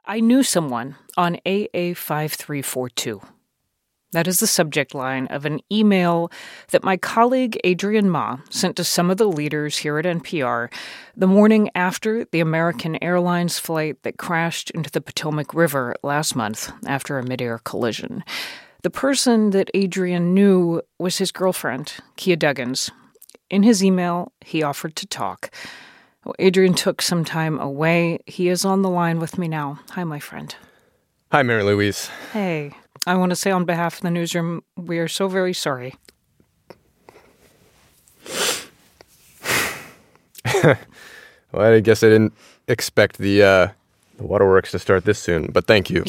I knew someone on AA5342. That is the subject line of an email that my colleague Adrian Ma sent to some of the leaders here at NPR the morning after the American Airlines flight that crashed into the Potomac River last month after a midair collision. The person that Adrian knew was his girlfriend, Kia Duggins. In his email, he offered to talk. Well, Adrian took some time away. He is on the line with me now. Hi, my friend. Hi, Mary Louise. Hey. I want to say on behalf of the newsroom, we are so very sorry. Well, I guess I didn't expect the waterworks to start this soon, but thank you.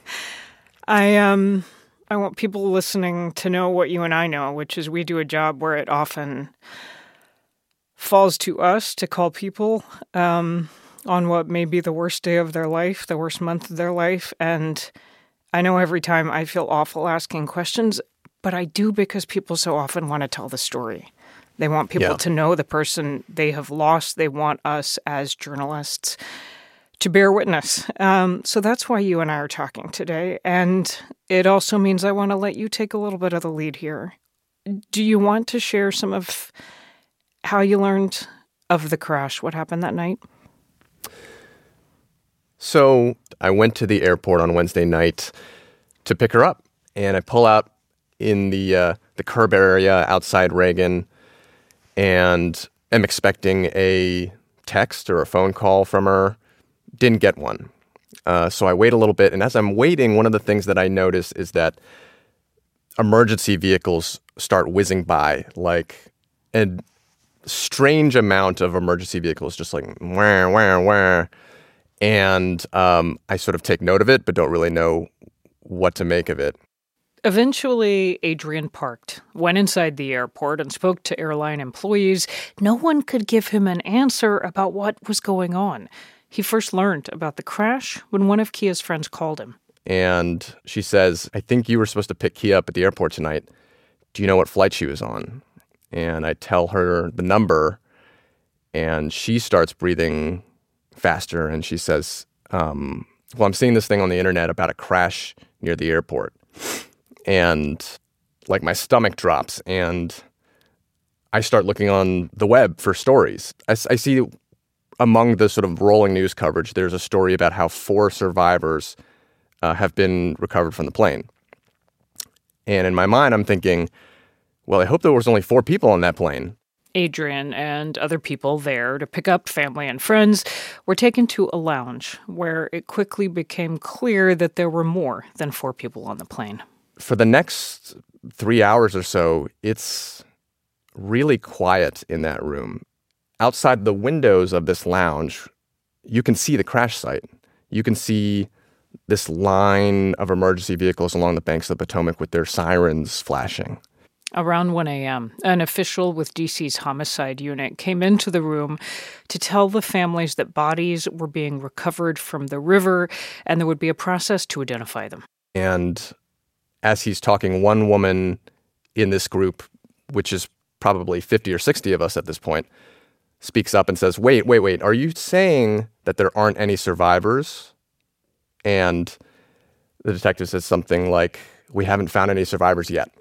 I want people listening to know what you and I know, which is we do a job where it often falls to us to call people on what may be the worst day of their life, the worst month of their life, and I know every time I feel awful asking questions, but I do because people so often want to tell the story. They want people to know the person they have lost. They want us as journalists to bear witness. So that's why you and I are talking today. And it also means I want to let you take a little bit of the lead here. Do you want to share some of how you learned of the crash? What happened that night? So I went to the airport on Wednesday night to pick her up, and I pull out in the curb area outside Reagan, and am expecting a text or a phone call from her. Didn't get one. So I wait a little bit, and as I'm waiting, one of the things that I notice is that emergency vehicles start whizzing by, like a strange amount of emergency vehicles, just like wah, wah, wah. And I sort of take note of it, but don't really know what to make of it. Eventually, Adrian parked, went inside the airport, and spoke to airline employees. No one could give him an answer about what was going on. He first learned about the crash when one of Kia's friends called him. And she says, I think you were supposed to pick Kia up at the airport tonight. Do you know what flight she was on? And I tell her the number, and she starts breathing faster, and she says, well, I'm seeing this thing on the internet about a crash near the airport. And like my stomach drops, and I start looking on the web for stories. I see among the sort of rolling news coverage, there's a story about how 4 survivors have been recovered from the plane. And in my mind, I'm thinking, well, I hope there was only 4 people on that plane. Adrian and other people there to pick up family and friends were taken to a lounge where it quickly became clear that there were more than 4 people on the plane. For the next 3 hours or so, it's really quiet in that room. Outside the windows of this lounge, you can see the crash site. You can see this line of emergency vehicles along the banks of the Potomac with their sirens flashing. Around 1 a.m., an official with D.C.'s homicide unit came into the room to tell the families that bodies were being recovered from the river and there would be a process to identify them. And as he's talking, one woman in this group, which is probably 50 or 60 of us at this point, speaks up and says, wait, are you saying that there aren't any survivors? And the detective says something like, we haven't found any survivors yet.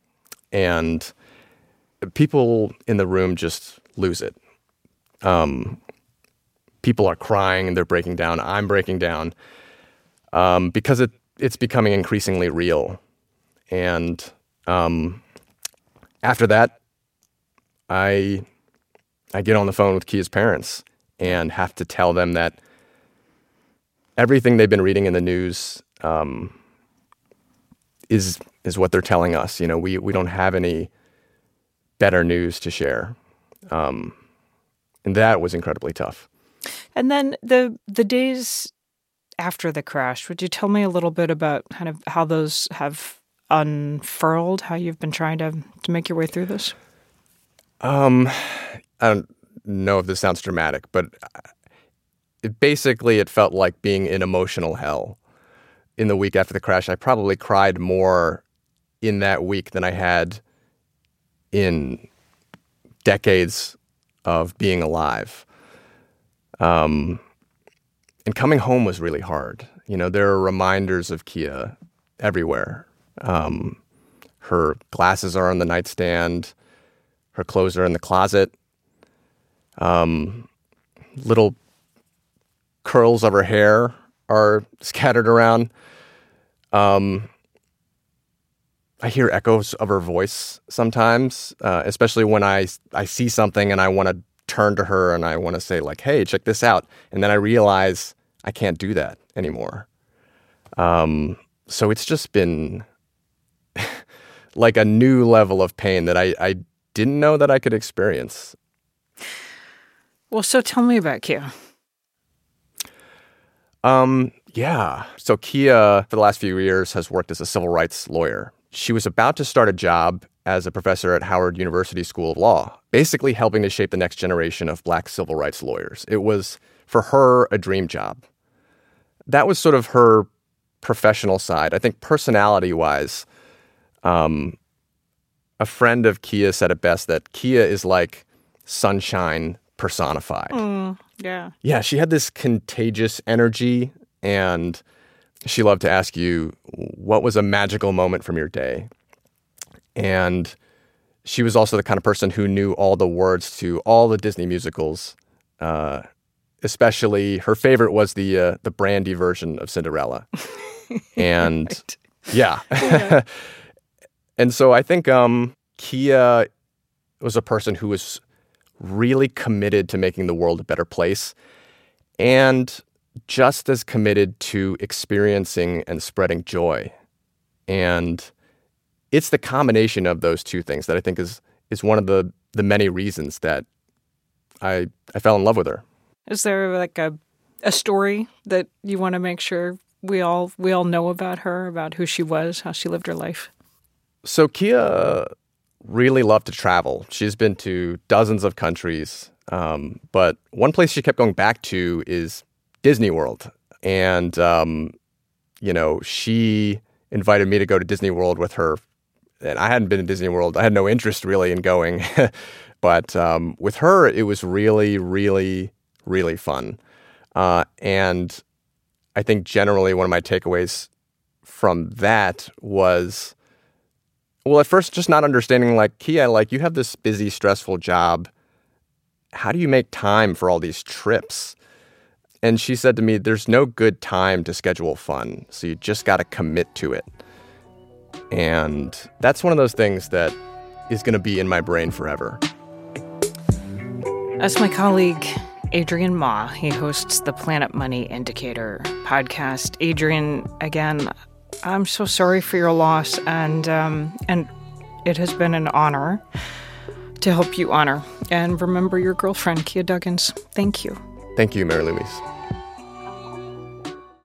And people in the room just lose it. People are crying and they're breaking down. I'm breaking down because it's becoming increasingly real. And after that, I get on the phone with Kia's parents and have to tell them that everything they've been reading in the news is what they're telling us. You know, we don't have any better news to share. And that was incredibly tough. And then the days after the crash, would you tell me a little bit about kind of how those have unfurled, how you've been trying to make your way through this? I don't know if this sounds dramatic, but it felt like being in emotional hell. In the week after the crash, I probably cried more in that week than I had in decades of being alive. And coming home was really hard. There are reminders of Kia everywhere. Her glasses are on the nightstand. Her clothes are in the closet. Little curls of her hair are scattered around. I hear echoes of her voice sometimes, especially when I see something and I want to turn to her and I want to say like, hey, check this out. And then I realize I can't do that anymore. So it's just been like a new level of pain that I didn't know that I could experience. Well, so tell me about Kia. Yeah. So Kia, for the last few years, has worked as a civil rights lawyer. She was about to start a job as a professor at Howard University School of Law, basically helping to shape the next generation of Black civil rights lawyers. It was, for her, a dream job. That was sort of her professional side. I think personality-wise, a friend of Kia said it best that Kia is like sunshine personified. Yeah. Yeah, she had this contagious energy, and she loved to ask you, what was a magical moment from your day? And she was also the kind of person who knew all the words to all the Disney musicals. Especially, her favorite was the Brandy version of Cinderella. And Right. yeah. And so I think Kia was a person who was really committed to making the world a better place and just as committed to experiencing and spreading joy. And it's the combination of those two things that I think is one of the many reasons that I fell in love with her. Is there like a story that you want to make sure we all know about her, about who she was, how she lived her life? So Kia really loved to travel. She's been to dozens of countries, but one place she kept going back to is Disney World. And, she invited me to go to Disney World with her. And I hadn't been to Disney World. I had no interest really in going. But with her, it was really, really, really fun. And I think generally one of my takeaways from that was, well, at first just not understanding, like, Kia, like, you have this busy, stressful job. How do you make time for all these trips? And she said to me, there's no good time to schedule fun, so you just got to commit to it. And that's one of those things that is going to be in my brain forever. That's my colleague, Adrian Ma. He hosts the Planet Money Indicator podcast. Adrian, again, I'm so sorry for your loss, and it has been an honor to help you honor and remember your girlfriend, Kia Duggins. Thank you. Thank you, Mary Louise.